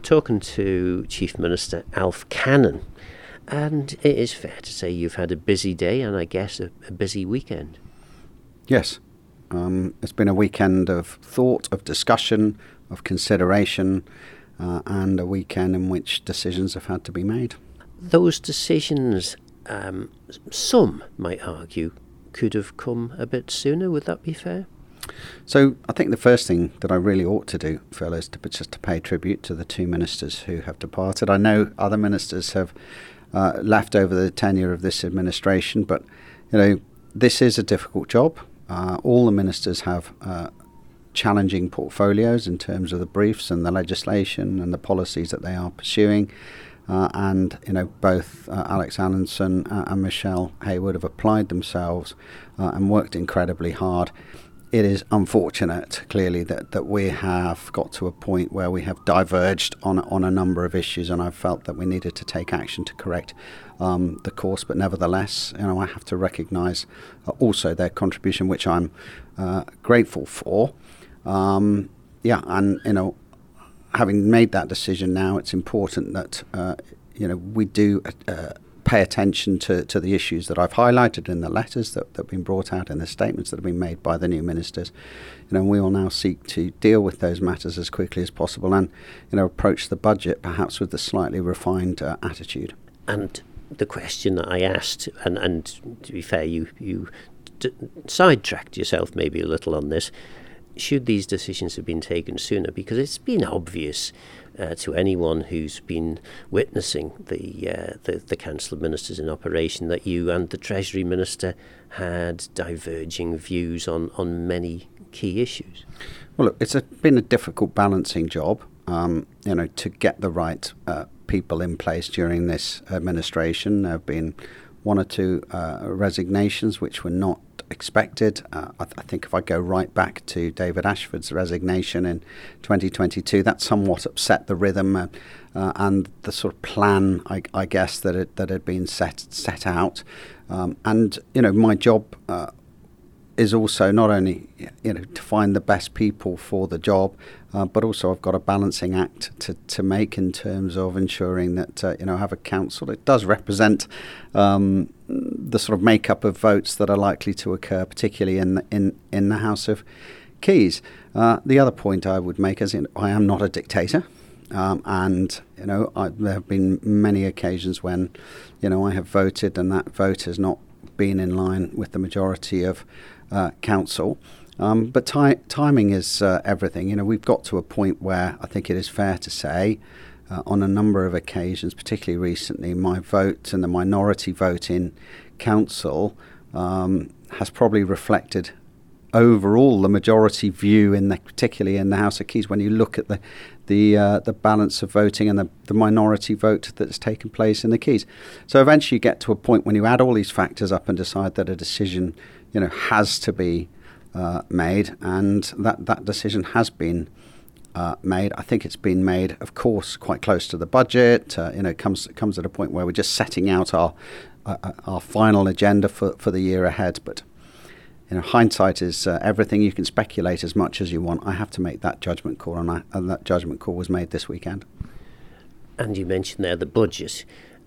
talking to Chief Minister Alf Cannon, and it is fair to say you've had a busy day and I guess a busy weekend. Yes. It's been a weekend of thought, of discussion, of consideration, and a weekend in which decisions have had to be made. Those decisions, some might argue, could have come a bit sooner. Would that be fair? So I think the first thing that I really ought to do, Phil, is to pay tribute to the two ministers who have departed. I know other ministers have left over the tenure of this administration, but this is a difficult job. All the ministers have challenging portfolios in terms of the briefs and the legislation and the policies that they are pursuing. And both Alex Allinson and Michelle Hayward have applied themselves and worked incredibly hard. It is unfortunate, clearly, that we have got to a point where we have diverged on a number of issues, and I felt that we needed to take action to correct the course. But nevertheless, I have to recognise also their contribution, which I'm grateful for. Having made that decision now, it's important that we do pay attention to the issues that I've highlighted in the letters that have been brought out, in the statements that have been made by the new ministers. We will now seek to deal with those matters as quickly as possible and approach the budget perhaps with a slightly refined attitude. And the question that I asked, and to be fair, you sidetracked yourself maybe a little on this. Should these decisions have been taken sooner? Because it's been obvious to anyone who's been witnessing the Council of Ministers in operation that you and the Treasury Minister had diverging views on many key issues. Well, look, it's been a difficult balancing job, to get the right people in place during this administration. There have been one or two resignations which were not expected. I think if I go right back to David Ashford's resignation in 2022, that somewhat upset the rhythm and the sort of plan, I guess, that had been set out. My job is also not only to find the best people for the job, but also I've got a balancing act to make in terms of ensuring that I have a council that does represent the sort of makeup of votes that are likely to occur, particularly in the House of Keys. The other point I would make is I am not a dictator, and there have been many occasions when I have voted and that vote has not been in line with the majority of council. But timing is everything. We've got to a point where I think it is fair to say on a number of occasions, particularly recently, my vote and the minority vote in council has probably reflected overall the majority view, particularly in the House of Keys, when you look at the balance of voting and the minority vote that's taken place in the Keys. So eventually you get to a point when you add all these factors up and decide that a decision has to be made, and that decision has been made. I think it's been made, of course, quite close to the budget. It comes at a point where we're just setting out our final agenda for the year ahead. But hindsight is everything. You can speculate as much as you want. I have to make that judgment call, and that judgment call was made this weekend. And you mentioned there the budget.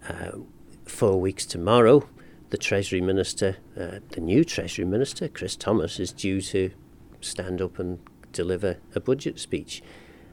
4 weeks tomorrow, the Treasury Minister, the new Treasury Minister, Chris Thomas, is due to stand up and deliver a budget speech.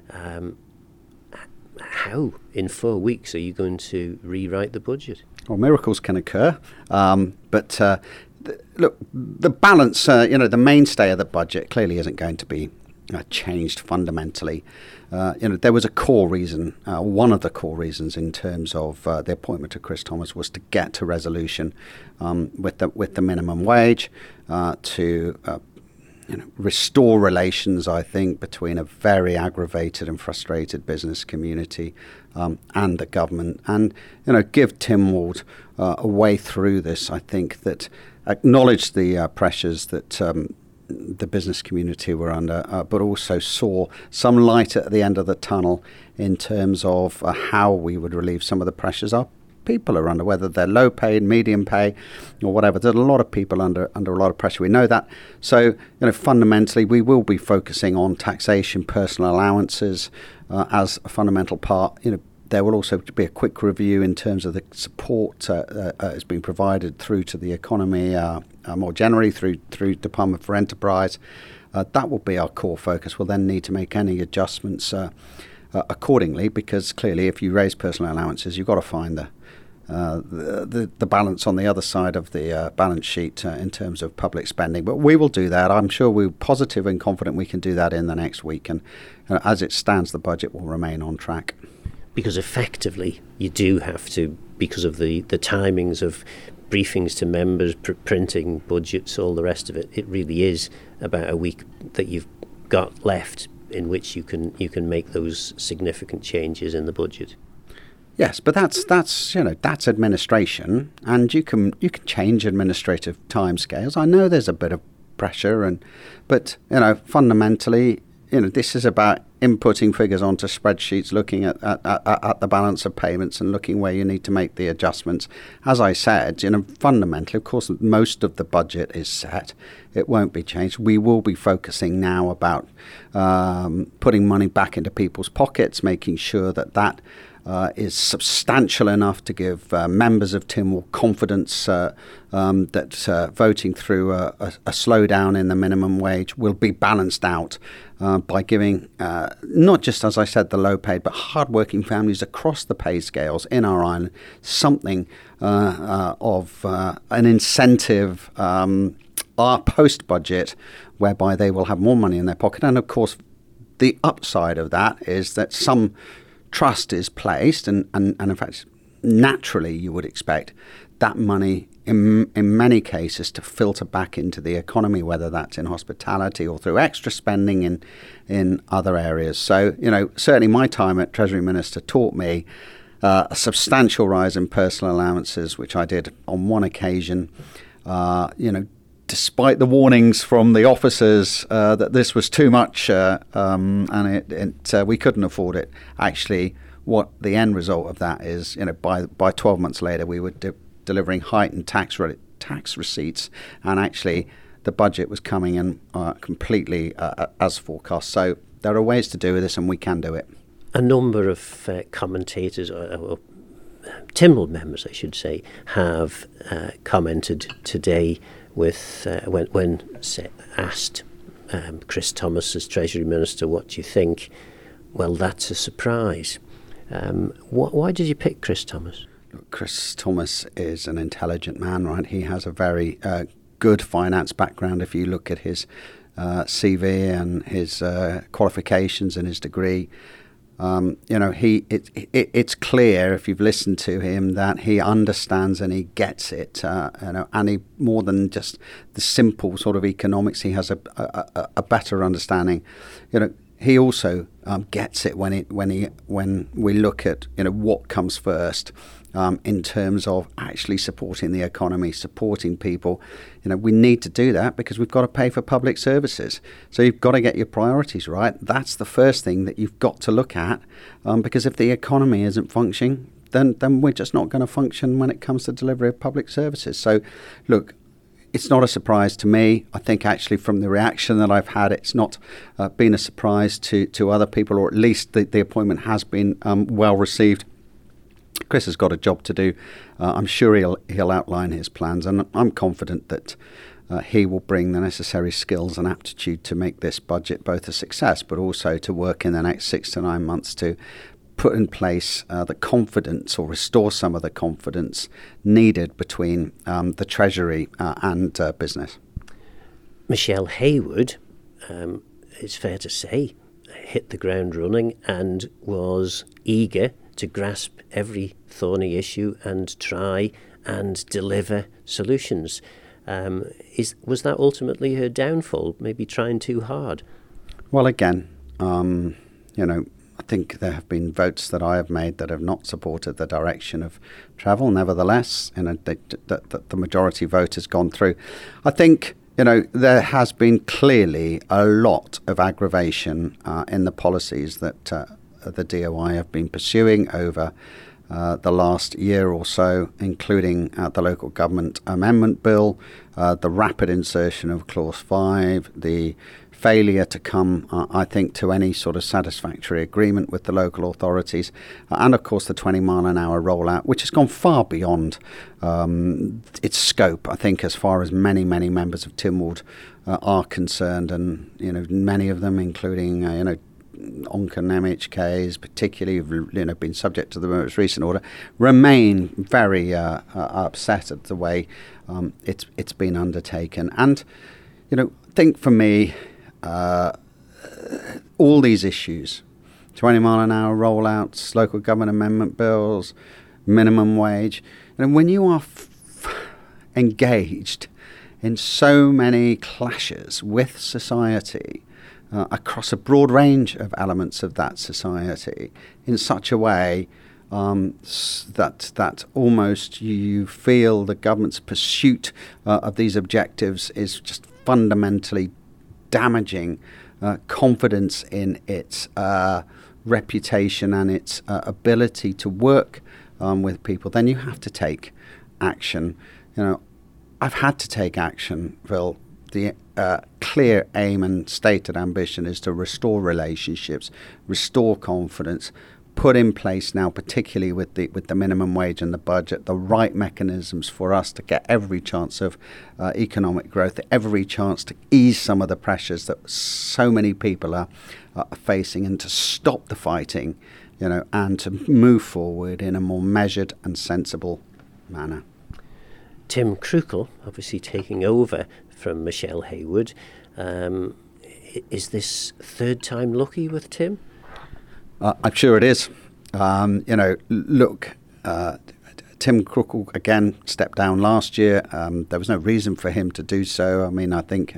How, in 4 weeks, are you going to rewrite the budget? Well, miracles can occur, but look, the balance, the mainstay of the budget clearly isn't going to be changed fundamentally. There was a core reason, one of the core reasons in terms of the appointment of Chris Thomas was to get to resolution with the minimum wage, to restore relations, I think, between a very aggravated and frustrated business community and the government, and give Tynwald a way through this. I think that acknowledged the pressures that the business community were under, but also saw some light at the end of the tunnel in terms of how we would relieve some of the pressures our people are under, whether they're low paid, medium pay, or whatever. There's a lot of people under a lot of pressure. We know that. So, fundamentally, we will be focusing on taxation, personal allowances as a fundamental part. There will also be a quick review in terms of the support that's been provided through to the economy more generally through Department for Enterprise. That will be our core focus. We'll then need to make any adjustments accordingly, because clearly if you raise personal allowances, you've got to find the balance on the other side of the balance sheet in terms of public spending. But we will do that. I'm sure we're positive and confident we can do that in the next week. And as it stands, the budget will remain on track. Because effectively you do have to, because of the timings of briefings to members, printing budgets, all the rest of it, it really is about a week that you've got left in which you can make those significant changes in the budget. Yes, but that's administration, and you can change administrative timescales. I know there's a bit of pressure, but fundamentally, this is about inputting figures onto spreadsheets, looking at the balance of payments and looking where you need to make the adjustments. As I said, fundamentally, of course, most of the budget is set. It won't be changed. We will be focusing now about putting money back into people's pockets, making sure that is substantial enough to give members of Tynwald confidence that voting through a slowdown in the minimum wage will be balanced out by giving not just, as I said, the low paid, but hard-working families across the pay scales in our island something of an incentive post-budget whereby they will have more money in their pocket. And of course, the upside of that is that some trust is placed, and in fact, naturally you would expect that money in many cases to filter back into the economy, whether that's in hospitality or through extra spending in other areas. So, certainly my time at Treasury Minister taught me a substantial rise in personal allowances, which I did on one occasion, despite the warnings from the officers that this was too much and we couldn't afford it. Actually, what the end result of that is, by 12 months later, we were delivering heightened tax receipts, and actually the budget was coming in completely as forecast. So there are ways to do this, and we can do it. A number of commentators, or Tynwald members, I should say, have commented today with when asked Chris Thomas as Treasury Minister, what do you think? Well, that's a surprise. Why did you pick Chris Thomas? Look, Chris Thomas is an intelligent man, right? He has a very good finance background. If you look at his CV and his qualifications and his degree, it's clear if you've listened to him that he understands and he gets it, and he, more than just the simple sort of economics, he has a better understanding. He also gets it when we look at what comes first. In terms of actually supporting the economy, supporting people. We need to do that because we've got to pay for public services. So you've got to get your priorities right. That's the first thing that you've got to look at, because if the economy isn't functioning, then we're just not going to function when it comes to delivery of public services. So, look, it's not a surprise to me. I think actually from the reaction that I've had, it's not been a surprise to other people, or at least the appointment has been well received. Chris has got a job to do. I'm sure he'll outline his plans, and I'm confident that he will bring the necessary skills and aptitude to make this budget both a success, but also to work in the next 6 to 9 months to put in place the confidence, or restore some of the confidence needed between the Treasury and business. Michelle Heywood, it's fair to say, hit the ground running and was eager to grasp every thorny issue and try and deliver solutions. Was that ultimately her downfall, maybe trying too hard? Well, again, I think there have been votes that I have made that have not supported the direction of travel. Nevertheless, the majority vote has gone through. I think, there has been clearly a lot of aggravation in the policies that the DOI have been pursuing over the last year or so, including the Local Government Amendment Bill, the rapid insertion of Clause 5, the failure to come, I think, to any sort of satisfactory agreement with the local authorities, and of course the 20-mile-an-hour rollout, which has gone far beyond its scope, I think, as far as many members of Tynwald are concerned, and many of them, including Onken MHKs, particularly, who've been subject to the most recent order, remain very upset at the way it's been undertaken. And I think for me, all these issues, 20-mile-an-hour rollouts, local government amendment bills, minimum wage, and when you are engaged in so many clashes with society across a broad range of elements of that society in such a way that almost you feel the government's pursuit of these objectives is just fundamentally damaging confidence in its reputation and its ability to work with people, then you have to take action. I've had to take action, Phil. The clear aim and stated ambition is to restore relationships, restore confidence, put in place now, particularly with the minimum wage and the budget, the right mechanisms for us to get every chance of economic growth, every chance to ease some of the pressures that so many people are facing, and to stop the fighting, and to move forward in a more measured and sensible manner. Tim Krukell, obviously taking over from Michelle Haywood. Is this third time lucky with Tim? I'm sure it is. Look, Tim Krukell again stepped down last year. There was no reason for him to do so. I mean, I think,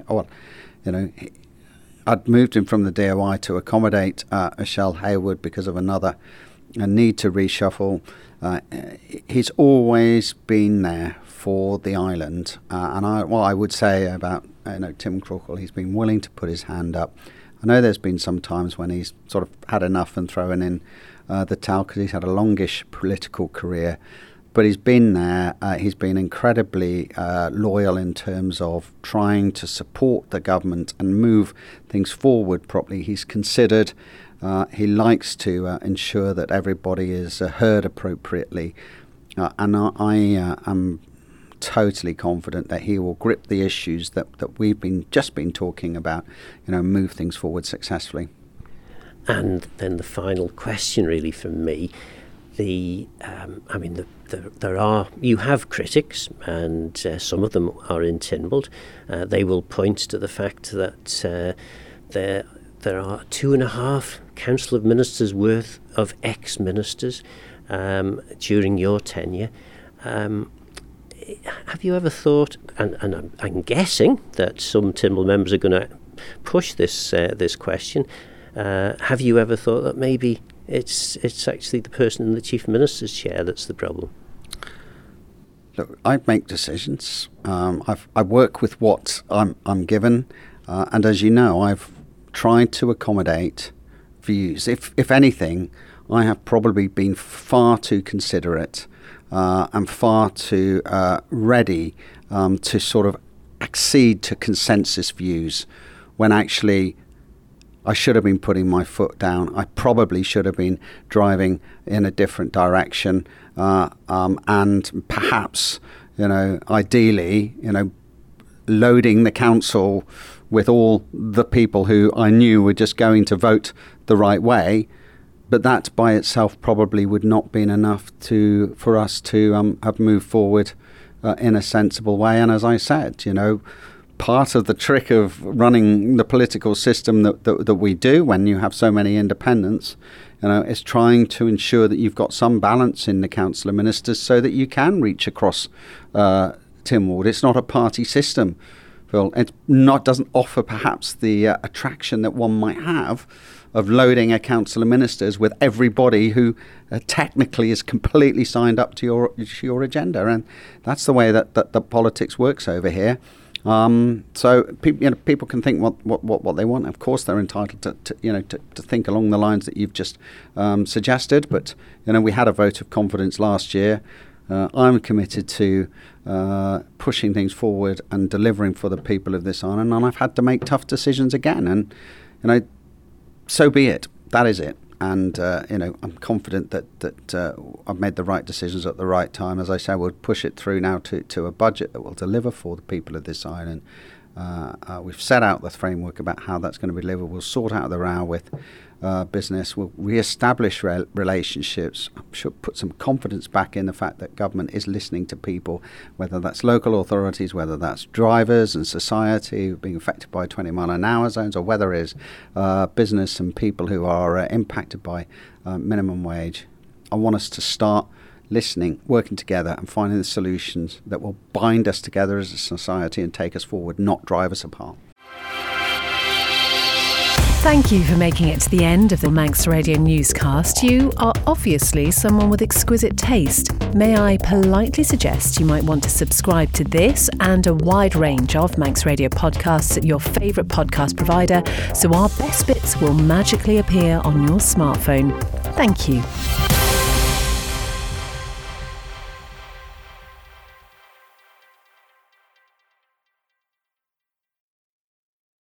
I'd moved him from the DOI to accommodate Michelle Haywood because of a need to reshuffle. He's always been there for the island, and I would say about Tim Krukell, he's been willing to put his hand up. I know there's been some times when he's sort of had enough and thrown in the towel because he's had a longish political career, but he's been there. He's been incredibly loyal in terms of trying to support the government and move things forward properly. He's considered. He likes to ensure that everybody is heard appropriately, and I am totally confident that he will grip the issues that we've just been talking about, move things forward successfully. And then the final question, really, from me, you have critics, and some of them are in Tynwald. They will point to the fact that there are 2.5 Council of Ministers worth of ex-ministers during your tenure. Have you ever thought, and I'm guessing that some Tynwald members are going to push this question, have you ever thought that maybe it's actually the person in the Chief Minister's chair that's the problem? Look, I make decisions. I work with what I'm given, and as you know, I've tried to accommodate views. If anything, I have probably been far too considerate and far too ready to sort of accede to consensus views, when actually I should have been putting my foot down. I probably should have been driving in a different direction, and perhaps, ideally, loading the council with all the people who I knew were just going to vote the right way. But that by itself probably would not have been enough for us to have moved forward in a sensible way. And as I said, part of the trick of running the political system that we do when you have so many independents, is trying to ensure that you've got some balance in the Council of Ministers so that you can reach across Tynwald. It's not a party system, Phil. It doesn't offer perhaps the attraction that one might have of loading a Council of Ministers with everybody who technically is completely signed up to your agenda. And that's the way that politics works over here. So people can think what they want. Of course, they're entitled to think along the lines that you've just suggested. But we had a vote of confidence last year. I'm committed to pushing things forward and delivering for the people of this island. And I've had to make tough decisions again. And so be it. That is it. And I'm confident that I've made the right decisions at the right time. As I say, we'll push it through now to a budget that will deliver for the people of this island. We've set out the framework about how that's going to be delivered. We'll sort out the row with business. We'll re-establish relationships. I'm sure put some confidence back in the fact that government is listening to people, whether that's local authorities, whether that's drivers and society being affected by 20-mile-an-hour zones, or whether it is business and people who are impacted by minimum wage. I want us to start listening, working together and finding the solutions that will bind us together as a society and take us forward, not drive us apart. Thank you for making it to the end of the Manx Radio newscast. You are obviously someone with exquisite taste. May I politely suggest you might want to subscribe to this and a wide range of Manx Radio podcasts at your favourite podcast provider, so our best bits will magically appear on your smartphone. Thank you.